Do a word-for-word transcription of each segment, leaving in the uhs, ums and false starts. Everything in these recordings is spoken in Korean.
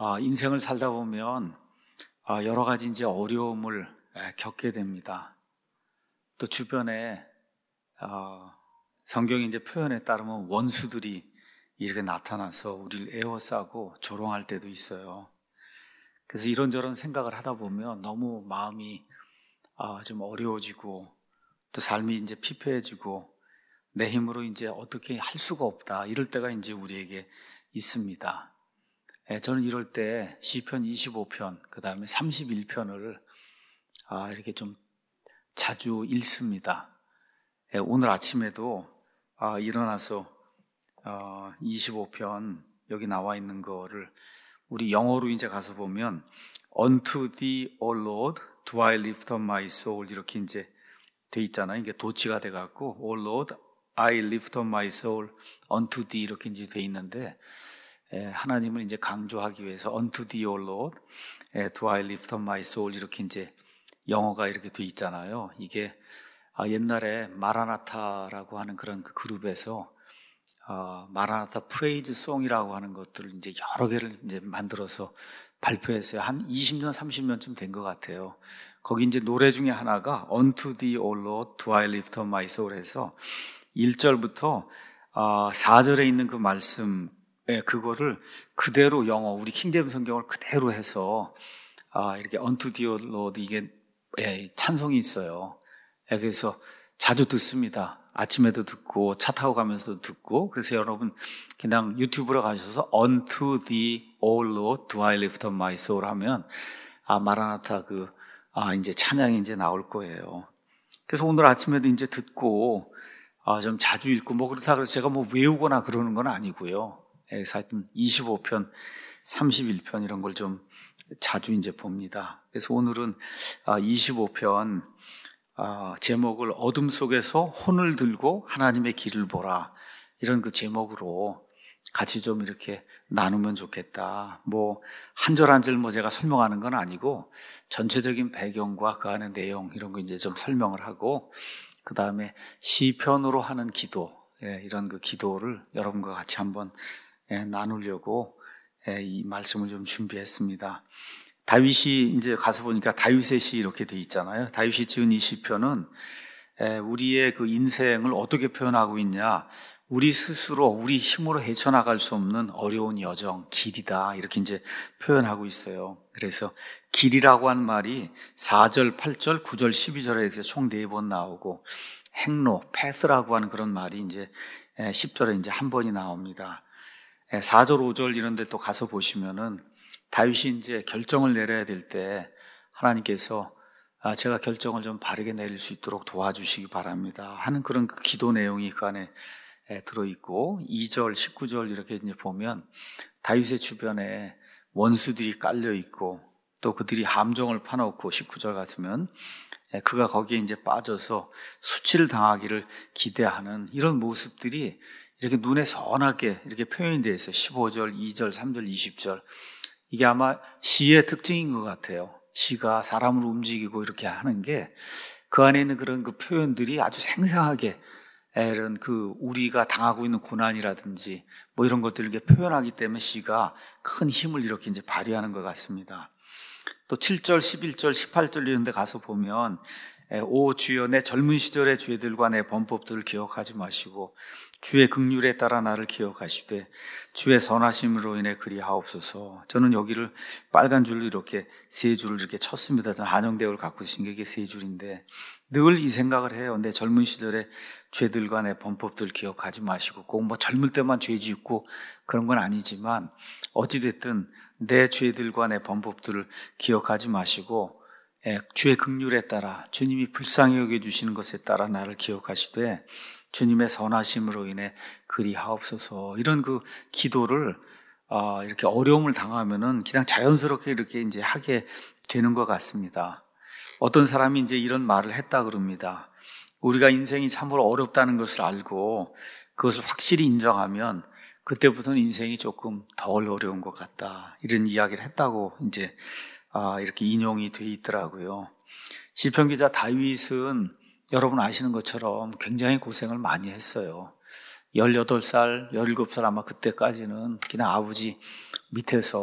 아, 인생을 살다 보면 아, 여러 가지 이제 어려움을 에, 겪게 됩니다. 또 주변에 어, 성경의 이제 표현에 따르면 원수들이 이렇게 나타나서 우리를 에워싸고 조롱할 때도 있어요. 그래서 이런저런 생각을 하다 보면 너무 마음이 아, 좀 어려워지고 또 삶이 이제 피폐해지고 내 힘으로 이제 어떻게 할 수가 없다, 이럴 때가 이제 우리에게 있습니다. 예, 저는 이럴 때 시편 이십오 편, 그 다음에 삼십일 편을 아, 이렇게 좀 자주 읽습니다. 예, 오늘 아침에도 아, 일어나서 어, 이십오 편 여기 나와 있는 거를 우리 영어로 이제 가서 보면 Unto thee, O Lord, do I lift up my soul, 이렇게 이제 돼 있잖아요. 이게 도치가 돼 갖고 O Lord, I lift up my soul unto thee 이렇게 이제 돼 있는데, 예, 하나님을 이제 강조하기 위해서 Unto thee, O Lord, 예, do I lift up my soul 이렇게 이제 영어가 이렇게 돼 있잖아요. 이게 아, 옛날에 마라나타라고 하는 그런 그 그룹에서 어, 마라나타 프레이즈 송이라고 하는 것들을 이제 여러 개를 이제 만들어서 발표했어요. 한 이십 년, 삼십 년쯤 된 것 같아요. 거기 이제 노래 중에 하나가 Unto thee, O Lord, do I lift up my soul 해서 일 절부터 어, 사 절에 있는 그 말씀, 예, 그거를 그대로 영어, 우리 킹제임 성경을 그대로 해서 아, 이렇게 Unto thee, O Lord, 이게 예, 찬송이 있어요. 예, 그래서 자주 듣습니다. 아침에도 듣고 차 타고 가면서도 듣고. 그래서 여러분 그냥 유튜브로 가셔서 Unto thee, O Lord, do I lift up my soul 하면 아, 마라나타 그 아, 이제 찬양이 이제 나올 거예요. 그래서 오늘 아침에도 이제 듣고 아, 좀 자주 읽고 뭐 그렇다 그래서 제가 뭐 외우거나 그러는 건 아니고요. 그래서 하여튼 이십오 편, 삼십일 편 이런 걸 좀 자주 이제 봅니다. 그래서 오늘은 아, 이십오 편 아, 제목을 어둠 속에서 혼을 들고 하나님의 길을 보라, 이런 그 제목으로 같이 좀 이렇게 나누면 좋겠다. 뭐 한 절 한 절 뭐 제가 설명하는 건 아니고 전체적인 배경과 그 안의 내용 이런 거 이제 좀 설명을 하고, 그 다음에 시편으로 하는 기도, 예, 이런 그 기도를 여러분과 같이 한번 예, 나누려고 예, 이 말씀을 좀 준비했습니다. 다윗이 이제 가서 보니까 다윗의 시 이렇게 돼 있잖아요. 다윗이 지은 이 시편은 우리의 그 인생을 어떻게 표현하고 있냐, 우리 스스로 우리 힘으로 헤쳐나갈 수 없는 어려운 여정, 길이다, 이렇게 이제 표현하고 있어요. 그래서 길이라고 하는 말이 사 절, 팔 절, 구 절, 십이 절에 이렇게 총 네 번 나오고, 행로, 패스라고 하는 그런 말이 이제 십 절에 이제 한 번이 나옵니다. 사 절, 오 절 이런 데 또 가서 보시면은 다윗이 이제 결정을 내려야 될 때 하나님께서 아, 제가 결정을 좀 바르게 내릴 수 있도록 도와주시기 바랍니다 하는 그런 그 기도 내용이 그 안에 들어있고, 이 절, 십구 절 이렇게 이제 보면 다윗의 주변에 원수들이 깔려있고 또 그들이 함정을 파놓고, 십구 절 같으면 그가 거기에 이제 빠져서 수치를 당하기를 기대하는 이런 모습들이 이렇게 눈에 선하게 이렇게 표현이 되어 있어요. 십오 절, 이 절, 삼 절, 이십 절. 이게 아마 시의 특징인 것 같아요. 시가 사람을 움직이고 이렇게 하는 게 그 안에 있는 그런 그 표현들이 아주 생생하게 이런 그 우리가 당하고 있는 고난이라든지 뭐 이런 것들을 이렇게 표현하기 때문에 시가 큰 힘을 이렇게 이제 발휘하는 것 같습니다. 또 칠 절, 십일 절, 십팔 절 이런 데 가서 보면 오 주여, 내 젊은 시절의 죄들과 내 범법들을 기억하지 마시고 주의 긍휼에 따라 나를 기억하시되 주의 선하심으로 인해 그리하옵소서. 저는 여기를 빨간 줄로 이렇게 세 줄을 이렇게 쳤습니다. 저는 한영대학을 갖고 있으신 게 이게 세 줄인데 늘 이 생각을 해요. 내 젊은 시절의 죄들과 내 범법들을 기억하지 마시고, 꼭 뭐 젊을 때만 죄 짓고 그런 건 아니지만 어찌됐든 내 죄들과 내 범법들을 기억하지 마시고 주의 긍휼에 따라, 주님이 불쌍히 여겨주시는 것에 따라 나를 기억하시되 주님의 선하심으로 인해 그리하옵소서. 이런 그 기도를 어, 이렇게 어려움을 당하면은 그냥 자연스럽게 이렇게 이제 하게 되는 것 같습니다. 어떤 사람이 이제 이런 말을 했다 그럽니다. 우리가 인생이 참으로 어렵다는 것을 알고 그것을 확실히 인정하면 그때부터는 인생이 조금 덜 어려운 것 같다, 이런 이야기를 했다고 이제 아, 이렇게 인용이 돼 있더라고요. 시편 기자 다윗은 여러분 아시는 것처럼 굉장히 고생을 많이 했어요. 열여덟 살, 열일곱 살 아마 그때까지는 그냥 아버지 밑에서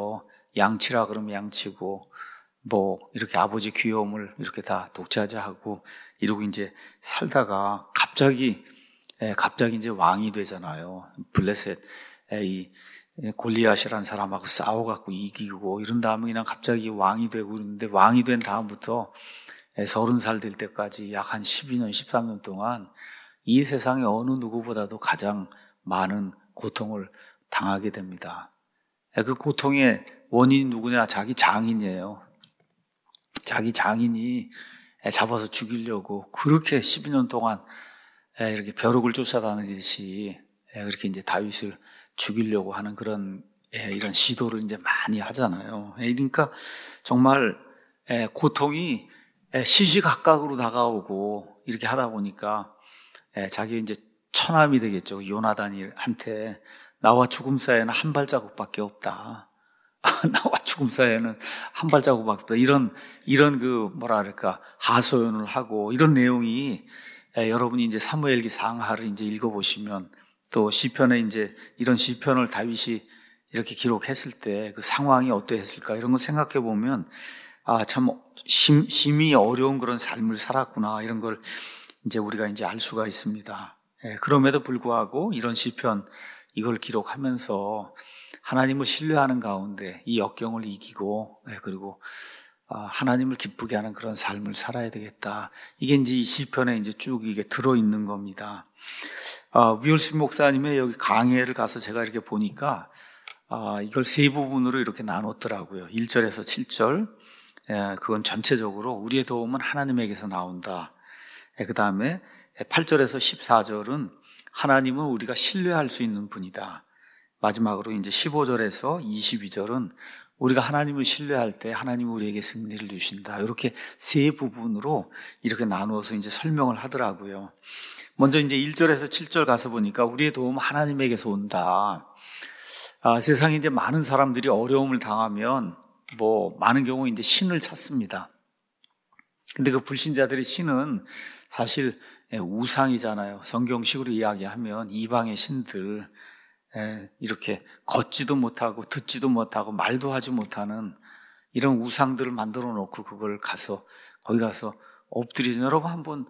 양치라 그러면 양치고, 뭐 이렇게 아버지 귀여움을 이렇게 다 독차지하고 이러고 이제 살다가 갑자기 예, 갑자기 이제 왕이 되잖아요. 블레셋 예, 이 골리앗이라는 사람하고 싸워갖고 이기고 이런 다음에 그냥 갑자기 왕이 되고 그러는데, 왕이 된 다음부터 서른 살 될 때까지 약 한 십이 년, 십삼 년 동안 이 세상의 어느 누구보다도 가장 많은 고통을 당하게 됩니다. 그 고통의 원인이 누구냐? 자기 장인이에요. 자기 장인이 잡아서 죽이려고 그렇게 십이 년 동안 이렇게 벼룩을 쫓아다니듯이 그렇게 이제 다윗을 죽이려고 하는 그런 이런 시도를 이제 많이 하잖아요. 그러니까 정말 고통이 시시각각으로 다가오고 이렇게 하다 보니까 자기 이제 처남이 되겠죠. 요나단한테 나와 죽음 사이에는 한 발자국밖에 없다. 나와 죽음 사이에는 한 발자국밖에 없다. 이런 이런 그 뭐라 그럴까 하소연을 하고 이런 내용이 예, 여러분이 이제 사무엘기 상하를 이제 읽어보시면 또 시편에 이제 이런 시편을 다윗이 이렇게 기록했을 때 그 상황이 어떠했을까 이런 걸 생각해 보면 아, 참 심, 심히 어려운 그런 삶을 살았구나 이런 걸 이제 우리가 이제 알 수가 있습니다. 예, 그럼에도 불구하고 이런 시편 이걸 기록하면서 하나님을 신뢰하는 가운데 이 역경을 이기고 예, 그리고 하나님을 기쁘게 하는 그런 삶을 살아야 되겠다. 이게 이제 이 시편에 이제 쭉 이게 들어있는 겁니다. 아, 위얼스 목사님의 여기 강해를 가서 제가 이렇게 보니까 아, 이걸 세 부분으로 이렇게 나눴더라고요. 일 절에서 칠 절. 예, 그건 전체적으로 우리의 도움은 하나님에게서 나온다. 예, 그 다음에 팔 절에서 십사 절은 하나님은 우리가 신뢰할 수 있는 분이다. 마지막으로 이제 십오 절에서 이십이 절은 우리가 하나님을 신뢰할 때 하나님은 우리에게 승리를 주신다. 이렇게 세 부분으로 이렇게 나누어서 이제 설명을 하더라고요. 먼저 이제 일 절에서 칠 절 가서 보니까 우리의 도움은 하나님에게서 온다. 아, 세상에 이제 많은 사람들이 어려움을 당하면 뭐 많은 경우 이제 신을 찾습니다. 근데 그 불신자들의 신은 사실 우상이잖아요. 성경식으로 이야기하면 이방의 신들, 이렇게 걷지도 못하고 듣지도 못하고 말도 하지 못하는 이런 우상들을 만들어 놓고 그걸 가서 거기 가서 엎드리죠. 여러분 한번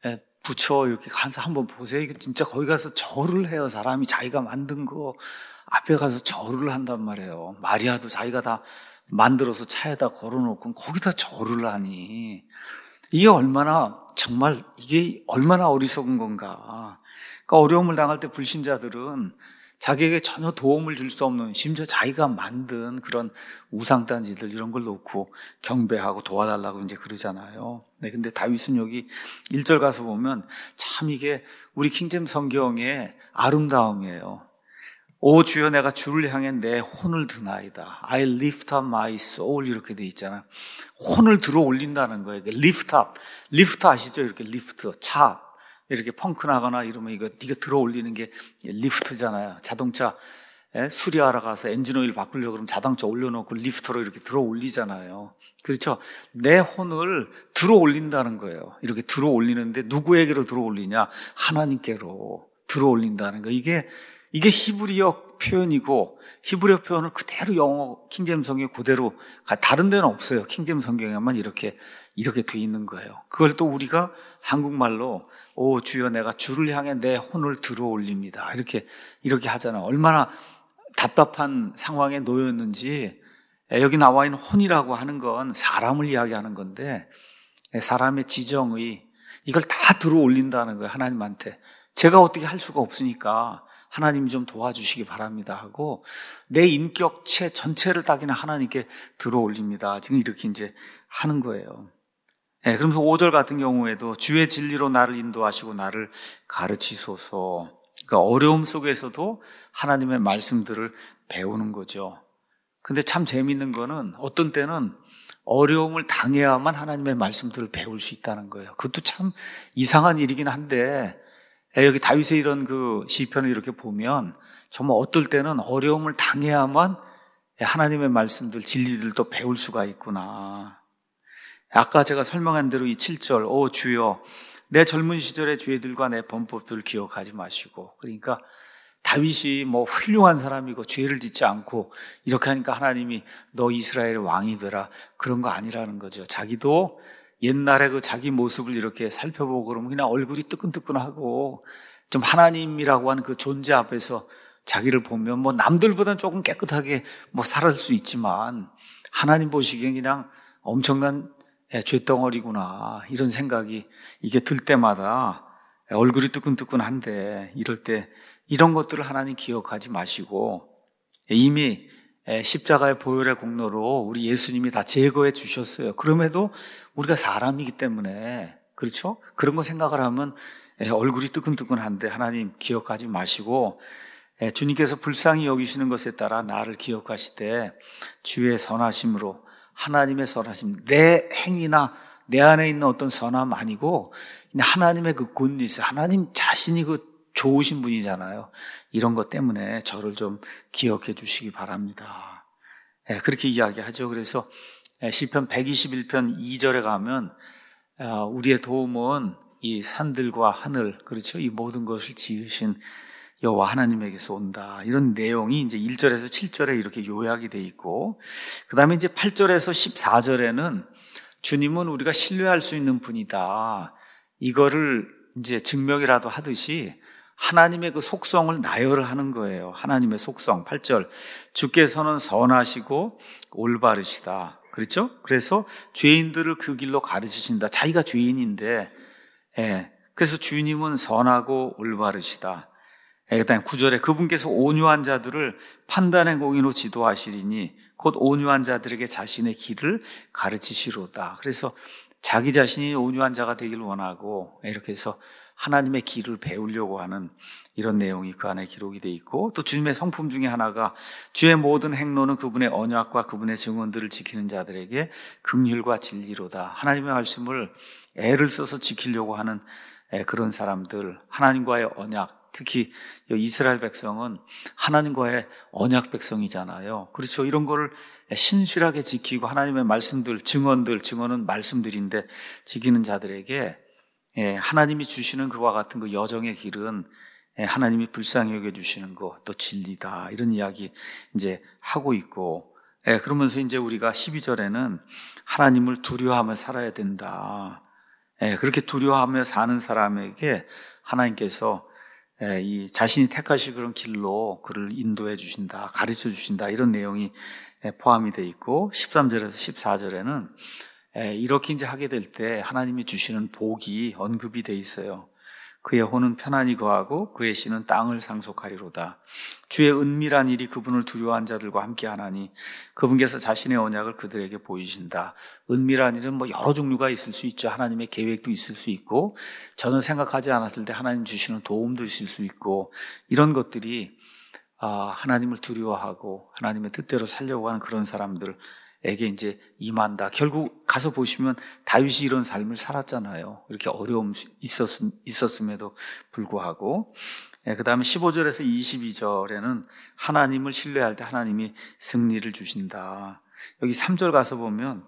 부처 이렇게 가서 한번 보세요. 이게 진짜 거기 가서 절을 해요. 사람이 자기가 만든 거 앞에 가서 절을 한단 말이에요. 마리아도 자기가 다 만들어서 차에다 걸어놓고 거기다 절을 하니 이게 얼마나 정말 이게 얼마나 어리석은 건가. 그러니까 어려움을 당할 때 불신자들은 자기에게 전혀 도움을 줄 수 없는 심지어 자기가 만든 그런 우상단지들 이런 걸 놓고 경배하고 도와달라고 이제 그러잖아요. 네, 근데 다윗은 여기 일 절 가서 보면 참 이게 우리 킹잼 성경의 아름다움이에요. 오 주여 내가 주를 향해 내 혼을 드나이다. I lift up my soul 이렇게 돼 있잖아요. 혼을 들어 올린다는 거예요. lift up, lift 아시죠? 이렇게 lift, 차 이렇게 펑크 나거나 이러면 이거 네가 들어 올리는 게 리프트잖아요. 자동차 수리하러 가서 엔진 오일 바꾸려고 그러면 자동차 올려놓고 리프트로 이렇게 들어 올리잖아요. 그렇죠? 내 혼을 들어 올린다는 거예요. 이렇게 들어 올리는데 누구에게로 들어 올리냐? 하나님께로 들어 올린다는 거. 이게 이게 히브리어 표현이고 히브리어 표현을 그대로 영어 킹제임스 성경에 그대로 다른 데는 없어요. 킹제임스 성경에만 이렇게 이렇게 돼 있는 거예요. 그걸 또 우리가 한국말로 오 주여 내가 주를 향해 내 혼을 들어 올립니다. 이렇게 이렇게 하잖아요. 얼마나 답답한 상황에 놓였는지. 여기 나와 있는 혼이라고 하는 건 사람을 이야기하는 건데 사람의 지정의 이걸 다 들어 올린다는 거예요. 하나님한테. 제가 어떻게 할 수가 없으니까 하나님 좀 도와주시기 바랍니다 하고 내 인격체 전체를 다 그냥 하나님께 들어 올립니다. 지금 이렇게 이제 하는 거예요. 네, 그러면서 오 절 같은 경우에도 주의 진리로 나를 인도하시고 나를 가르치소서. 그러니까 어려움 속에서도 하나님의 말씀들을 배우는 거죠. 근데 참 재미있는 거는 어떤 때는 어려움을 당해야만 하나님의 말씀들을 배울 수 있다는 거예요. 그것도 참 이상한 일이긴 한데 여기 다윗의 이런 그 시편을 이렇게 보면 정말 어떨 때는 어려움을 당해야만 하나님의 말씀들, 진리들도 배울 수가 있구나. 아까 제가 설명한 대로 이 칠 절, 오 주여 내 젊은 시절의 죄들과 내 범법들을 기억하지 마시고. 그러니까 다윗이 뭐 훌륭한 사람이고 죄를 짓지 않고 이렇게 하니까 하나님이 너 이스라엘의 왕이 되라, 그런 거 아니라는 거죠. 자기도 옛날에 그 자기 모습을 이렇게 살펴보고 그러면 그냥 얼굴이 뜨끈뜨끈하고 좀 하나님이라고 하는 그 존재 앞에서 자기를 보면 뭐 남들보다는 조금 깨끗하게 뭐 살을 수 있지만 하나님 보시기엔 그냥 엄청난 죄덩어리구나, 이런 생각이 이게 들 때마다 얼굴이 뜨끈뜨끈한데, 이럴 때 이런 것들을 하나님 기억하지 마시고 이미 십자가의 보혈의 공로로 우리 예수님이 다 제거해 주셨어요. 그럼에도 우리가 사람이기 때문에, 그렇죠? 그런 거 생각을 하면 얼굴이 뜨끈뜨끈한데 하나님 기억하지 마시고 주님께서 불쌍히 여기시는 것에 따라 나를 기억하시되 주의 선하심으로, 하나님의 선하심, 내 행위나 내 안에 있는 어떤 선함 아니고 그냥 하나님의 그 굿니스, 하나님 자신이 그 좋으신 분이잖아요. 이런 것 때문에 저를 좀 기억해 주시기 바랍니다. 네, 그렇게 이야기하죠. 그래서 시편 백이십일 편 이 절에 가면 우리의 도움은 이 산들과 하늘, 그렇죠? 이 모든 것을 지으신 여호와 하나님에게서 온다, 이런 내용이 이제 일 절에서 칠 절에 이렇게 요약이 돼 있고, 그 다음에 이제 팔 절에서 십사 절에는 주님은 우리가 신뢰할 수 있는 분이다, 이거를 이제 증명이라도 하듯이 하나님의 그 속성을 나열을 하는 거예요. 하나님의 속성. 팔 절, 주께서는 선하시고 올바르시다, 그렇죠? 그래서 죄인들을 그 길로 가르치신다. 자기가 죄인인데, 예, 그래서 주님은 선하고 올바르시다. 그다음 구 절에 그분께서 온유한 자들을 판단의 공의로 지도하시리니 곧 온유한 자들에게 자신의 길을 가르치시로다. 그래서 자기 자신이 온유한 자가 되길 원하고 이렇게 해서 하나님의 길을 배우려고 하는 이런 내용이 그 안에 기록이 돼 있고, 또 주님의 성품 중에 하나가 주의 모든 행로는 그분의 언약과 그분의 증언들을 지키는 자들에게 긍휼과 진리로다. 하나님의 말씀을 애를 써서 지키려고 하는 그런 사람들, 하나님과의 언약, 특히 이스라엘 백성은 하나님과의 언약 백성이잖아요. 그렇죠. 이런 거를 신실하게 지키고 하나님의 말씀들, 증언들, 증언은 말씀들인데 지키는 자들에게 하나님이 주시는 그와 같은 그 여정의 길은 하나님이 불쌍히 여겨주시는 것, 또 진리다, 이런 이야기 이제 하고 있고, 그러면서 이제 우리가 십이 절에는 하나님을 두려워하며 살아야 된다. 그렇게 두려워하며 사는 사람에게 하나님께서 이 자신이 택하실 그런 길로 그를 인도해 주신다, 가르쳐 주신다, 이런 내용이 포함이 되어 있고, 십삼 절에서 십사 절에는 이렇게 이제 하게 될 때 하나님이 주시는 복이 언급이 되어 있어요. 그의 혼은 편안히 거하고 그의 씨는 땅을 상속하리로다. 주의 은밀한 일이 그분을 두려워한 자들과 함께 하나니 그분께서 자신의 언약을 그들에게 보이신다. 은밀한 일은 뭐 여러 종류가 있을 수 있죠. 하나님의 계획도 있을 수 있고, 전혀 생각하지 않았을 때 하나님 주시는 도움도 있을 수 있고, 이런 것들이 하나님을 두려워하고 하나님의 뜻대로 살려고 하는 그런 사람들 에게 이제 임한다. 결국 가서 보시면 다윗이 이런 삶을 살았잖아요. 이렇게 어려움이 있었, 있었음에도 불구하고. 예, 그 다음에 십오 절에서 이십이 절에는 하나님을 신뢰할 때 하나님이 승리를 주신다. 여기 삼 절 가서 보면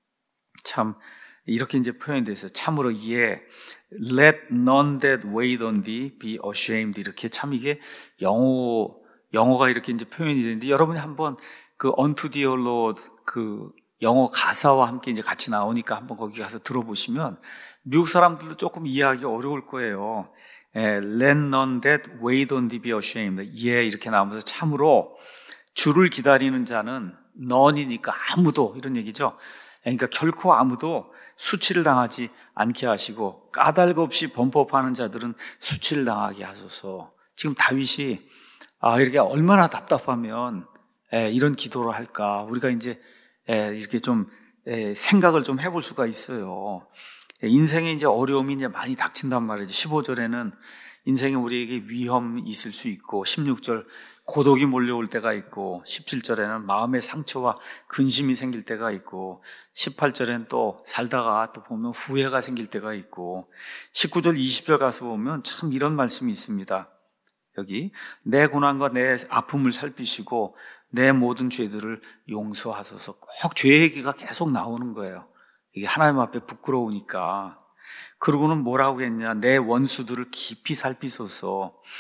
참 이렇게 이제 표현이 되어 있어요. 참으로 예, let none that wait on thee be ashamed. 이렇게 참 이게 영어, 영어가 이렇게 이제 표현이 되는데, 여러분이 한번 그 unto dear Lord 그 영어 가사와 함께 이제 같이 나오니까 한번 거기 가서 들어보시면 미국 사람들도 조금 이해하기 어려울 거예요. 예, let none that wait on thee be ashamed. 예, 이렇게 나오면서 참으로 주를 기다리는 자는 none이니까 아무도, 이런 얘기죠. 그러니까 결코 아무도 수치를 당하지 않게 하시고 까닭 없이 범법하는 자들은 수치를 당하게 하소서. 지금 다윗이 아, 이렇게 얼마나 답답하면 에, 이런 기도를 할까? 우리가 이제 에, 이렇게 좀 에, 생각을 좀 해볼 수가 있어요. 에, 인생에 이제 어려움이 이제 많이 닥친단 말이죠. 십오 절에는 인생에 우리에게 위험이 있을 수 있고, 십육 절 고독이 몰려올 때가 있고, 십칠 절에는 마음의 상처와 근심이 생길 때가 있고, 십팔 절에는 또 살다가 또 보면 후회가 생길 때가 있고, 십구 절 이십 절 가서 보면 참 이런 말씀이 있습니다. 여기 내 고난과 내 아픔을 살피시고 내 모든 죄들을 용서하소서. 꼭 죄 얘기가 계속 나오는 거예요. 이게 하나님 앞에 부끄러우니까. 그러고는 뭐라고 했냐, 내 원수들을 깊이 살피소서.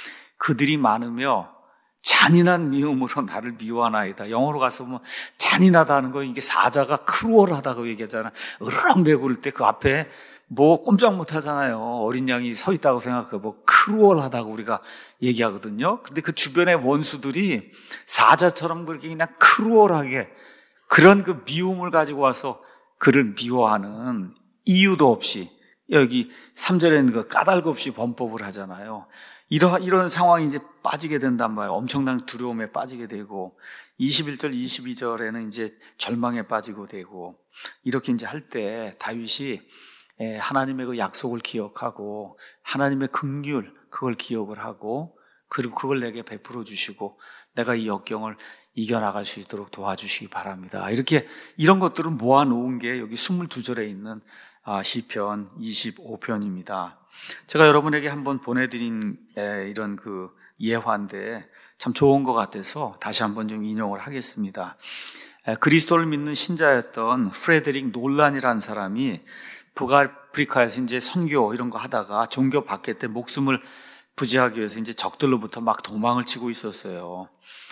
그들이 많으며 잔인한 미움으로 나를 미워하나이다. 영어로 가서 보면 잔인하다는 거, 이게 사자가 크루얼하다고 얘기하잖아. 으르렁대고 그럴 때 그 앞에 뭐 꼼짝 못 하잖아요. 어린 양이 서 있다고 생각하고 크루얼하다고 우리가 얘기하거든요. 근데 그 주변의 원수들이 사자처럼 그렇게 그냥 크루얼하게 그런 그 미움을 가지고 와서 그를 미워하는 이유도 없이, 여기 삼 절에 있는 그 까닭 없이 범법을 하잖아요. 이런, 이런 상황이 이제 빠지게 된단 말이에요. 엄청난 두려움에 빠지게 되고, 이십일 절, 이십이 절에는 이제 절망에 빠지고 되고, 이렇게 이제 할 때 다윗이 하나님의 그 약속을 기억하고, 하나님의 긍휼, 그걸 기억을 하고, 그리고 그걸 내게 베풀어 주시고, 내가 이 역경을 이겨나갈 수 있도록 도와주시기 바랍니다. 이렇게, 이런 것들을 모아놓은 게 여기 이십이 절에 있는 시편 이십오 편입니다. 제가 여러분에게 한번 보내드린 이런 그 예화인데 참 좋은 것 같아서 다시 한번 좀 인용을 하겠습니다. 그리스도를 믿는 신자였던 프레데릭 놀란이라는 사람이 북아프리카에서 이제 선교 이런 거 하다가 종교 받게 때 목숨을 부지하기 위해서 이제 적들로부터 막 도망을 치고 있었어요.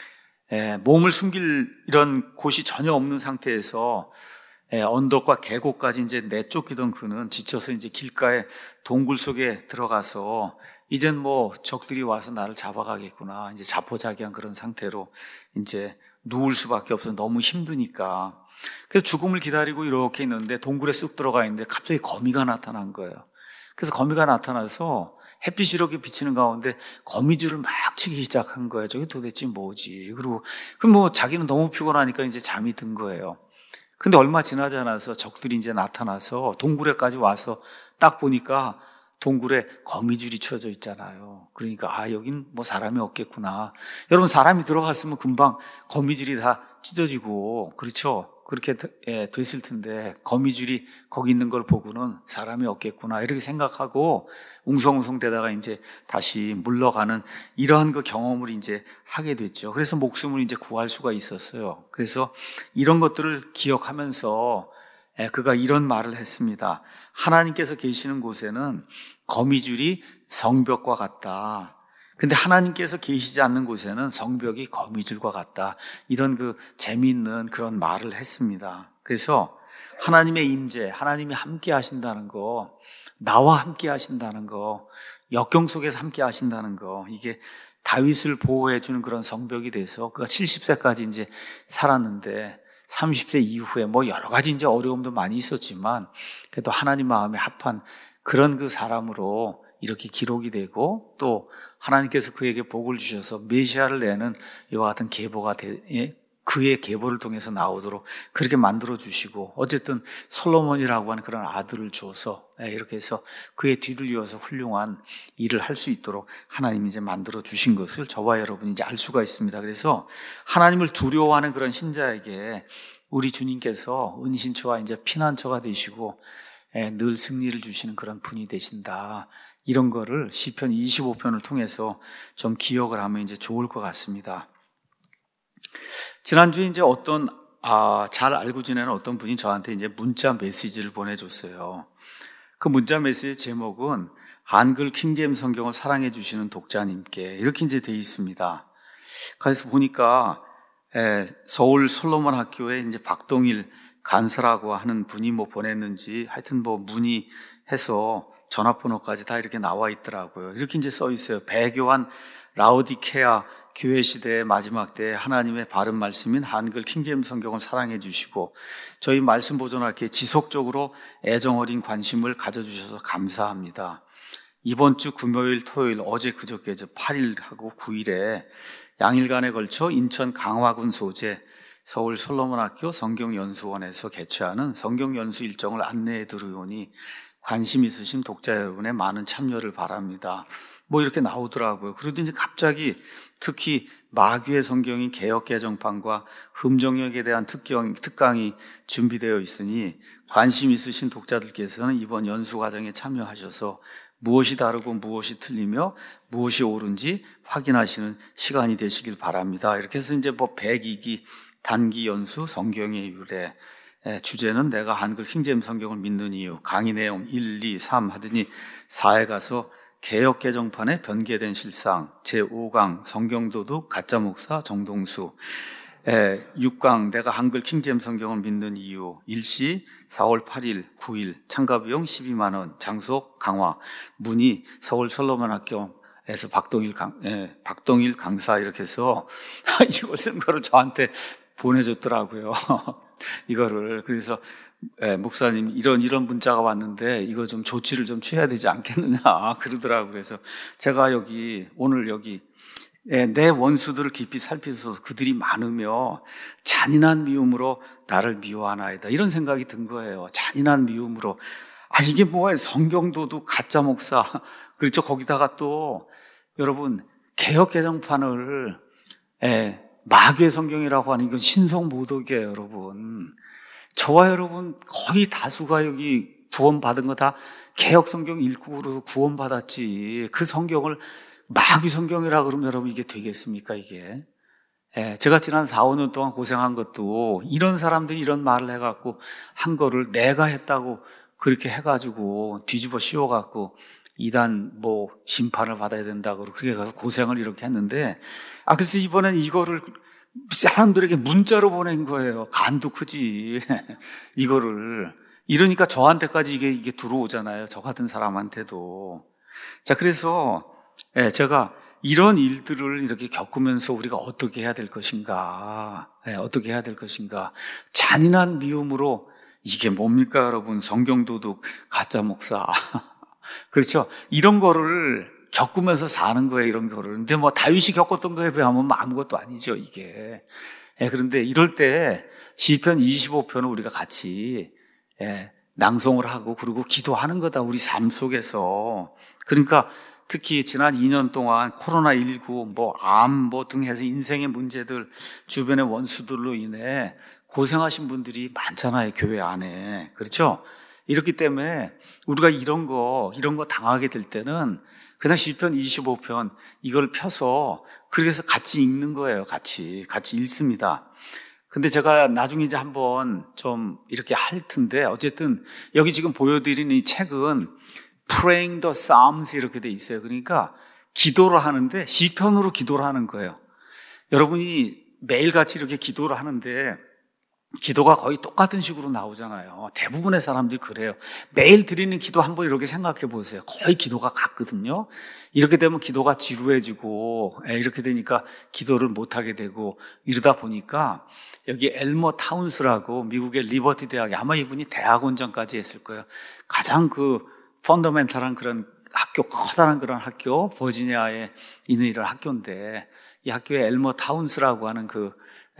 몸을 숨길 이런 곳이 전혀 없는 상태에서 예, 언덕과 계곡까지 이제 내쫓기던 그는 지쳐서 이제 길가에 동굴 속에 들어가서 이젠 뭐 적들이 와서 나를 잡아가겠구나, 이제 자포자기한 그런 상태로 이제 누울 수밖에 없어서 너무 힘드니까. 그래서 죽음을 기다리고 이렇게 있는데 동굴에 쑥 들어가 있는데 갑자기 거미가 나타난 거예요. 그래서 거미가 나타나서 햇빛이 이렇게 비치는 가운데 거미줄을 막 치기 시작한 거예요. 저게 도대체 뭐지? 그리고 그럼 뭐 자기는 너무 피곤하니까 이제 잠이 든 거예요. 근데 얼마 지나지 않아서 적들이 이제 나타나서 동굴에까지 와서 딱 보니까 동굴에 거미줄이 쳐져 있잖아요. 그러니까 아, 여긴 뭐 사람이 없겠구나. 여러분, 사람이 들어갔으면 금방 거미줄이 다 찢어지고, 그렇죠? 그렇게 됐을 텐데 거미줄이 거기 있는 걸 보고는 사람이 없겠구나 이렇게 생각하고 웅성웅성 대다가 이제 다시 물러가는 이러한 그 경험을 이제 하게 됐죠. 그래서 목숨을 이제 구할 수가 있었어요. 그래서 이런 것들을 기억하면서 그가 이런 말을 했습니다. 하나님께서 계시는 곳에는 거미줄이 성벽과 같다. 근데 하나님께서 계시지 않는 곳에는 성벽이 거미줄과 같다. 이런 그 재미있는 그런 말을 했습니다. 그래서 하나님의 임재, 하나님이 함께 하신다는 거, 나와 함께 하신다는 거, 역경 속에서 함께 하신다는 거, 이게 다윗을 보호해 주는 그런 성벽이 돼서 그가 칠십 세까지 이제 살았는데 삼십 세 이후에 뭐 여러 가지 이제 어려움도 많이 있었지만 그래도 하나님 마음에 합한 그런 그 사람으로 이렇게 기록이 되고, 또 하나님께서 그에게 복을 주셔서 메시아를 내는 이와 같은 계보가 되, 그의 계보를 통해서 나오도록 그렇게 만들어 주시고, 어쨌든 솔로몬이라고 하는 그런 아들을 주어서 이렇게 해서 그의 뒤를 이어서 훌륭한 일을 할 수 있도록 하나님이 이제 만들어 주신 것을 저와 여러분이 이제 알 수가 있습니다. 그래서 하나님을 두려워하는 그런 신자에게 우리 주님께서 은신처와 이제 피난처가 되시고 늘 승리를 주시는 그런 분이 되신다. 이런 거를 시편 이십오 편을 통해서 좀 기억을 하면 이제 좋을 것 같습니다. 지난주에 이제 어떤, 아, 잘 알고 지내는 어떤 분이 저한테 이제 문자 메시지를 보내줬어요. 그 문자 메시지 제목은 한글 킹제임스 성경을 사랑해 주시는 독자님께 이렇게 이제 되어 있습니다. 그래서 보니까 에, 서울 솔로몬 학교에 이제 박동일 간사라고 하는 분이 뭐 보냈는지 하여튼 뭐 문의해서 전화번호까지 다 이렇게 나와 있더라고요. 이렇게 이제 써 있어요. 배교한 라오디케아 교회 시대의 마지막 때 하나님의 바른 말씀인 한글 킹제임스 성경을 사랑해 주시고 저희 말씀 보존학교에 지속적으로 애정어린 관심을 가져주셔서 감사합니다. 이번 주 금요일, 토요일, 어제 그저께 팔 일하고 구 일에 양일간에 걸쳐 인천 강화군 소재 서울 솔로몬학교 성경연수원에서 개최하는 성경연수 일정을 안내해 드리오니 관심 있으신 독자 여러분의 많은 참여를 바랍니다. 뭐 이렇게 나오더라고요. 그러더니 이제 갑자기 특히 마귀의 성경인 개역개정판과 흠정역에 대한 특경, 특강이 준비되어 있으니 관심 있으신 독자들께서는 이번 연수 과정에 참여하셔서 무엇이 다르고 무엇이 틀리며 무엇이 옳은지 확인하시는 시간이 되시길 바랍니다. 이렇게 해서 이제 뭐 백이 기 단기 연수 성경의 유래, 주제는 내가 한글 킹제임스 성경을 믿는 이유, 강의 내용 일, 이, 삼 하더니 사에 가서 개혁개정판의 변개된 실상, 제오 강 성경도둑 가짜 목사 정동수, 에, 육 강 내가 한글 킹제임스 성경을 믿는 이유, 일시 사월 팔일, 구일, 참가비용 십이만 원, 장소 강화, 문의 서울 솔로몬 학교에서 박동일 강, 예, 박동일 강사 이렇게 해서 이걸 쓴 거를 저한테 보내줬더라고요. 이거를. 그래서 예, 목사님 이런 이런 문자가 왔는데 이거 좀 조치를 좀 취해야 되지 않겠느냐 그러더라고요. 그래서 제가 여기 오늘 여기 예, 내 원수들을 깊이 살피소서 그들이 많으며 잔인한 미움으로 나를 미워하나이다 이런 생각이 든 거예요. 잔인한 미움으로. 아 이게 뭐예요? 성경도둑 가짜 목사. 그렇죠. 거기다가 또 여러분 개혁개정판을 예, 마귀의 성경이라고 하는 이건 신성모독이에요. 여러분 저와 여러분 거의 다수가 여기 구원받은 거 다 개혁성경 읽고 그러고 구원받았지 그 성경을 마귀 성경이라 그러면 여러분 이게 되겠습니까 이게? 예, 제가 지난 사, 오 년 동안 고생한 것도 이런 사람들이 이런 말을 해갖고 한 거를 내가 했다고 그렇게 해가지고 뒤집어 씌워갖고 이단 뭐 심판을 받아야 된다고 그렇게 가서 고생을 이렇게 했는데 아 그래서 이번엔 이거를 사람들에게 문자로 보낸 거예요. 간도 크지 이거를. 이러니까 저한테까지 이게 이게 들어오잖아요. 저 같은 사람한테도. 자 그래서 예, 제가 이런 일들을 이렇게 겪으면서 우리가 어떻게 해야 될 것인가, 예, 어떻게 해야 될 것인가. 잔인한 미움으로 이게 뭡니까, 여러분? 성경도둑, 가짜 목사. 그렇죠? 이런 거를 겪으면서 사는 거예요, 이런 거를. 근데 뭐 다윗이 겪었던 거에 비하면 아무것도 아니죠, 이게. 예, 그런데 이럴 때 시편 이십오 편을 우리가 같이 예, 낭송을 하고 그리고 기도하는 거다, 우리 삶 속에서. 그러니까 특히 지난 이 년 동안 코로나십구, 뭐, 암, 뭐 등 해서 인생의 문제들, 주변의 원수들로 인해 고생하신 분들이 많잖아요, 교회 안에. 그렇죠? 이렇기 때문에 우리가 이런 거, 이런 거 당하게 될 때는 그냥 시편 이십오 편 이걸 펴서 그래서 같이 읽는 거예요, 같이. 같이 읽습니다. 근데 제가 나중에 이제 한번 좀 이렇게 할 텐데, 어쨌든 여기 지금 보여드리는 이 책은 Praying the Psalms 이렇게 돼 있어요. 그러니까 기도를 하는데 시편으로 기도를 하는 거예요. 여러분이 매일같이 이렇게 기도를 하는데 기도가 거의 똑같은 식으로 나오잖아요. 대부분의 사람들이 그래요. 매일 드리는 기도 한번 이렇게 생각해 보세요. 거의 기도가 같거든요. 이렇게 되면 기도가 지루해지고 이렇게 되니까 기도를 못하게 되고 이러다 보니까 여기 엘머 타운스라고 미국의 리버티 대학에 아마 이분이 대학원장까지 했을 거예요. 가장 그 펀더멘탈한 그런 학교, 커다란 그런 학교, 버지니아에 있는 이런 학교인데 이 학교에 엘머 타운스라고 하는 그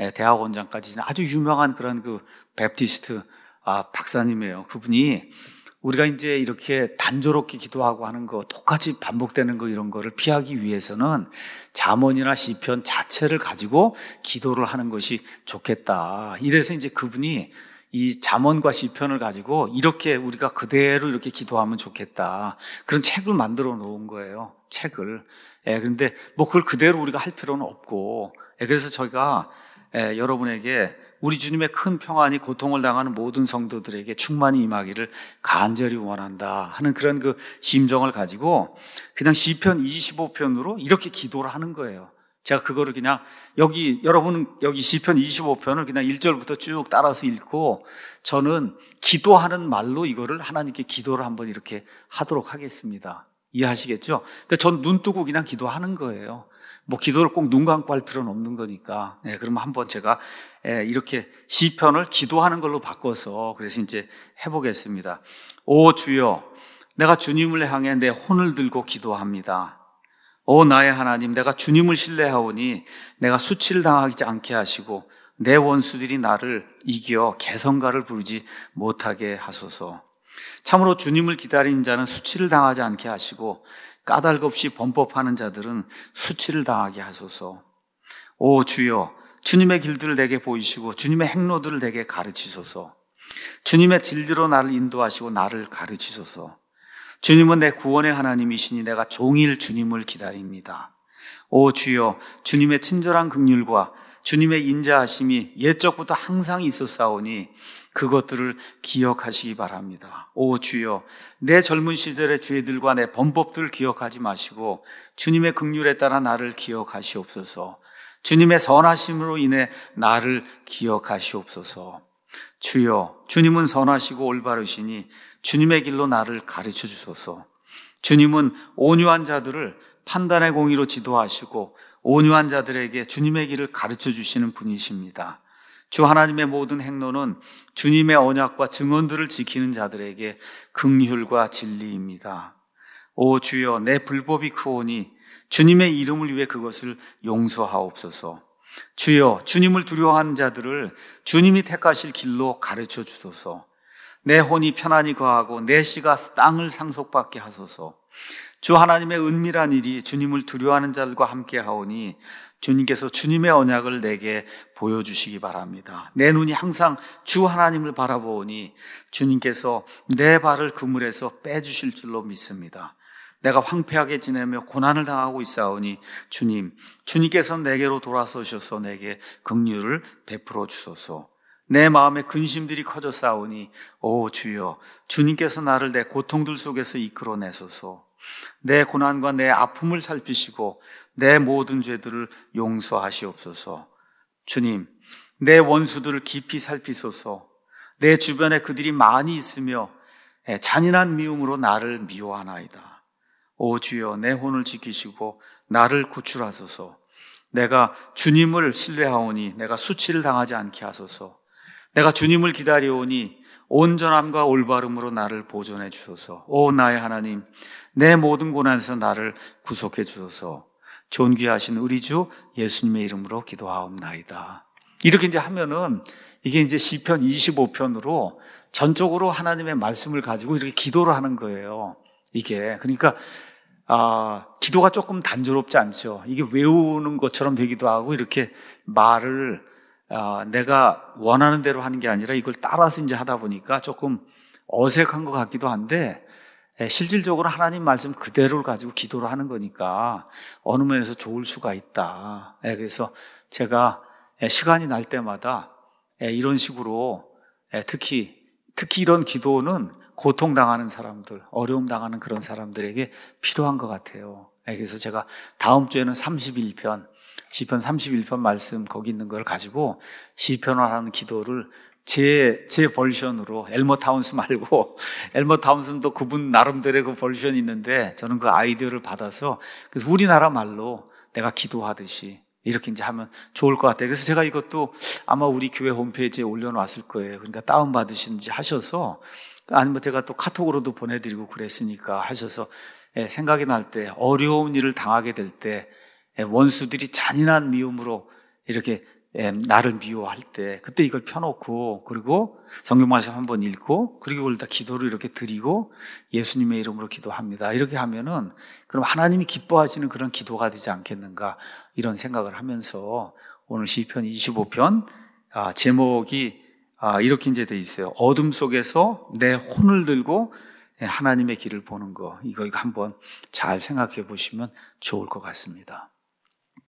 대학원장까지 아주 유명한 그런 그 베프티스트 아, 박사님이에요. 그분이 우리가 이제 이렇게 단조롭게 기도하고 하는 거, 똑같이 반복되는 거 이런 거를 피하기 위해서는 잠언이나 시편 자체를 가지고 기도를 하는 것이 좋겠다. 이래서 이제 그분이 이 잠언과 시편을 가지고 이렇게 우리가 그대로 이렇게 기도하면 좋겠다. 그런 책을 만들어 놓은 거예요. 책을. 예, 그런데 뭐 그걸 그대로 우리가 할 필요는 없고. 예, 그래서 저희가 예, 여러분에게 우리 주님의 큰 평안이 고통을 당하는 모든 성도들에게 충만히 임하기를 간절히 원한다 하는 그런 그 심정을 가지고 그냥 시편 이십오 편으로 이렇게 기도를 하는 거예요. 제가 그거를 그냥 여기 여러분은 여기 시편 이십오 편을 그냥 일 절부터 쭉 따라서 읽고 저는 기도하는 말로 이거를 하나님께 기도를 한번 이렇게 하도록 하겠습니다. 이해하시겠죠? 그러니까 전 눈 뜨고 그냥 기도하는 거예요. 뭐 기도를 꼭 눈 감고 할 필요는 없는 거니까. 네, 그러면 한번 제가 이렇게 시편을 기도하는 걸로 바꿔서 그래서 이제 해보겠습니다. 오 주여, 내가 주님을 향해 내 혼을 들고 기도합니다. 오 나의 하나님, 내가 주님을 신뢰하오니 내가 수치를 당하지 않게 하시고 내 원수들이 나를 이겨 개성가를 부르지 못하게 하소서. 참으로 주님을 기다리는 자는 수치를 당하지 않게 하시고 까닭 없이 범법하는 자들은 수치를 당하게 하소서. 오 주여, 주님의 길들을 내게 보이시고 주님의 행로들을 내게 가르치소서. 주님의 진리로 나를 인도하시고 나를 가르치소서. 주님은 내 구원의 하나님이시니 내가 종일 주님을 기다립니다. 오 주여, 주님의 친절한 긍휼과 주님의 인자하심이 옛적부터 항상 있었사오니 그것들을 기억하시기 바랍니다. 오 주여, 내 젊은 시절의 죄들과 내 범법들을 기억하지 마시고 주님의 긍휼에 따라 나를 기억하시옵소서. 주님의 선하심으로 인해 나를 기억하시옵소서. 주여, 주님은 선하시고 올바르시니 주님의 길로 나를 가르쳐 주소서. 주님은 온유한 자들을 판단의 공의로 지도하시고 온유한 자들에게 주님의 길을 가르쳐 주시는 분이십니다. 주 하나님의 모든 행로는 주님의 언약과 증언들을 지키는 자들에게 긍휼과 진리입니다. 오 주여, 내 불법이 크오니 주님의 이름을 위해 그것을 용서하옵소서. 주여, 주님을 두려워하는 자들을 주님이 택하실 길로 가르쳐 주소서. 내 혼이 편안히 거하고 내 씨가 땅을 상속받게 하소서. 주 하나님의 은밀한 일이 주님을 두려워하는 자들과 함께 하오니 주님께서 주님의 언약을 내게 보여주시기 바랍니다. 내 눈이 항상 주 하나님을 바라보니 주님께서 내 발을 그물에서 빼주실 줄로 믿습니다. 내가 황폐하게 지내며 고난을 당하고 있사오니 주님, 주님께서 내게로 돌아서셔서 내게 긍휼을 베풀어 주소서. 내 마음의 근심들이 커졌사오니 오 주여, 주님께서 나를 내 고통들 속에서 이끌어내소서. 내 고난과 내 아픔을 살피시고 내 모든 죄들을 용서하시옵소서. 주님, 내 원수들을 깊이 살피소서. 내 주변에 그들이 많이 있으며 잔인한 미움으로 나를 미워하나이다. 오 주여, 내 혼을 지키시고 나를 구출하소서. 내가 주님을 신뢰하오니 내가 수치를 당하지 않게 하소서. 내가 주님을 기다려오니 온전함과 올바름으로 나를 보존해 주소서. 오 나의 하나님, 내 모든 고난에서 나를 구속해 주소서. 존귀하신 우리 주 예수님의 이름으로 기도하옵나이다. 이렇게 이제 하면은 이게 이제 시편 이십오 편으로 전적으로 하나님의 말씀을 가지고 이렇게 기도를 하는 거예요. 이게 그러니까 아, 기도가 조금 단조롭지 않죠. 이게 외우는 것처럼 되기도 하고 이렇게 말을 아, 내가 원하는 대로 하는 게 아니라 이걸 따라서 이제 하다 보니까 조금 어색한 것 같기도 한데 실질적으로 하나님 말씀 그대로를 가지고 기도를 하는 거니까 어느 면에서 좋을 수가 있다. 그래서 제가 시간이 날 때마다 이런 식으로 특히 특히 이런 기도는 고통당하는 사람들, 어려움 당하는 그런 사람들에게 필요한 것 같아요. 그래서 제가 다음 주에는 삼십일 편, 시편 삼십일 편 말씀 거기 있는 걸 가지고 시편화하는 기도를 제, 제 버전으로, 엘머 타운스 말고, 엘머 타운스도 그분 나름대로의 그 버전이 있는데 저는 그 아이디어를 받아서 그래서 우리나라 말로 내가 기도하듯이 이렇게 이제 하면 좋을 것 같아요. 그래서 제가 이것도 아마 우리 교회 홈페이지에 올려놨을 거예요. 그러니까 다운받으시는지 하셔서 아니면 제가 또 카톡으로도 보내드리고 그랬으니까 하셔서 생각이 날 때 어려운 일을 당하게 될 때 원수들이 잔인한 미움으로 이렇게 나를 미워할 때 그때 이걸 펴놓고 그리고 성경 말씀 한번 읽고 그리고 그걸 다 기도를 이렇게 드리고 예수님의 이름으로 기도합니다. 이렇게 하면은 그럼 하나님이 기뻐하시는 그런 기도가 되지 않겠는가 이런 생각을 하면서 오늘 시편 이십오 편 아, 제목이 아, 이렇게 이제 돼 있어요. 어둠 속에서 내 혼을 들고 하나님의 길을 보는 거. 이거, 이거 한번 잘 생각해 보시면 좋을 것 같습니다.